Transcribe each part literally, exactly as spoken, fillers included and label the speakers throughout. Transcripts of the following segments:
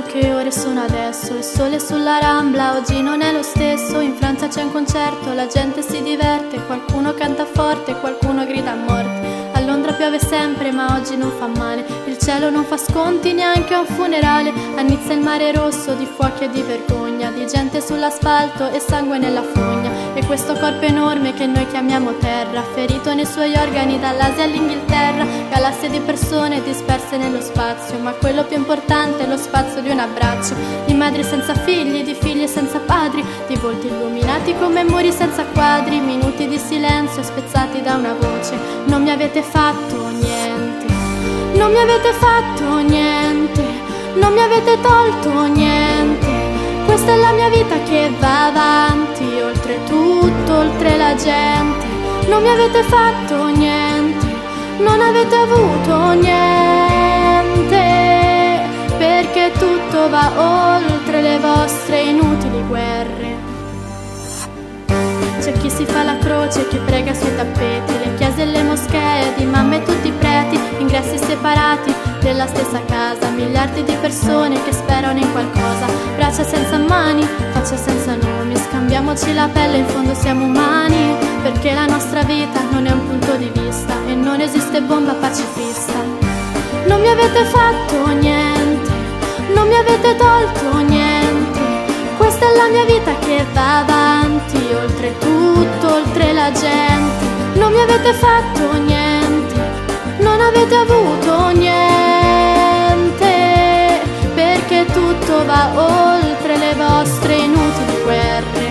Speaker 1: sanno che ore sono adesso. Il sole sulla Rambla oggi non è lo stesso. In Francia c'è un concerto, la gente si diverte, qualcuno canta forte, qualcuno grida a morte. A Londra piove sempre ma oggi non fa male, il cielo non fa sconti neanche a un funerale. A Nizza il mare rosso di fuochi e di vergogna, di gente sull'asfalto e sangue nella fogna. E questo corpo enorme che noi chiamiamo terra, ferito nei suoi organi dall'Asia all'Inghilterra. Galassie di persone disperse nello spazio, ma quello più importante è lo spazio di un abbraccio. Di madri senza figli, di figli senza padri, di volti illuminati come muri senza quadri. Minuti di silenzio spezzati da una voce: non mi avete fatto niente, non mi avete fatto niente, non mi avete tolto niente. Questa è la mia vita che va avanti, oltre tutto, oltre la gente. Non mi avete fatto niente, non avete avuto niente, perché tutto va oltre le vostre inutili guerre. C'è chi si fa la croce, chi prega sui tappeti, le chiese e le moschee, di mamme e tutti i preti, ingressi separati della stessa casa, miliardi di persone che sperano in qualcosa. Braccia senza mani, facce senza nomi, scambiamoci la pelle, in fondo siamo umani, perché la nostra vita non è un punto di vista e non esiste bomba pacifista. Non mi avete fatto niente, non mi avete tolto niente. Questa è la mia vita che va avanti, oltre tutto, oltre la gente. Non mi avete fatto niente, non avete avuto niente, perché tutto va oltre le vostre inutili guerre.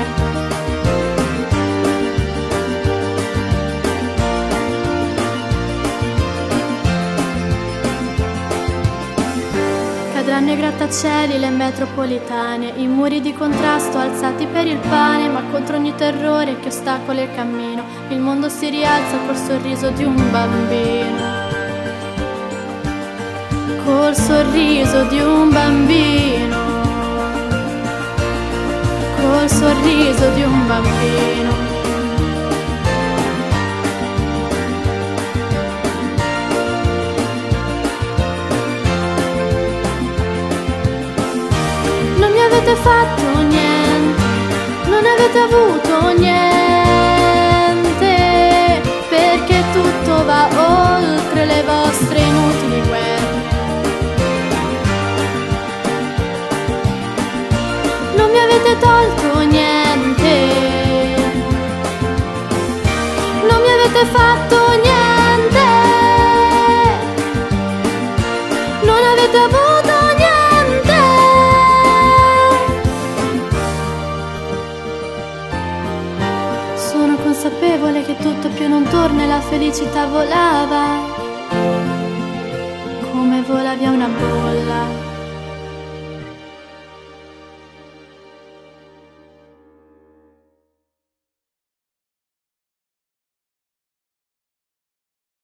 Speaker 1: Cadranno i grattacieli, le metropolitane, i muri di contrasto alzati per il pane, ma contro ogni terrore che ostacola il cammino, il mondo si rialza col sorriso di un bambino, col sorriso di un bambino, col sorriso di un bambino. Non mi avete fatto niente, non avete avuto niente, perché tutto va oltre le vostre inutili guerre. Non mi avete tolto niente, non mi avete fatto niente, non avete avuto consapevole che tutto più non torna e la felicità volava come vola via una bolla.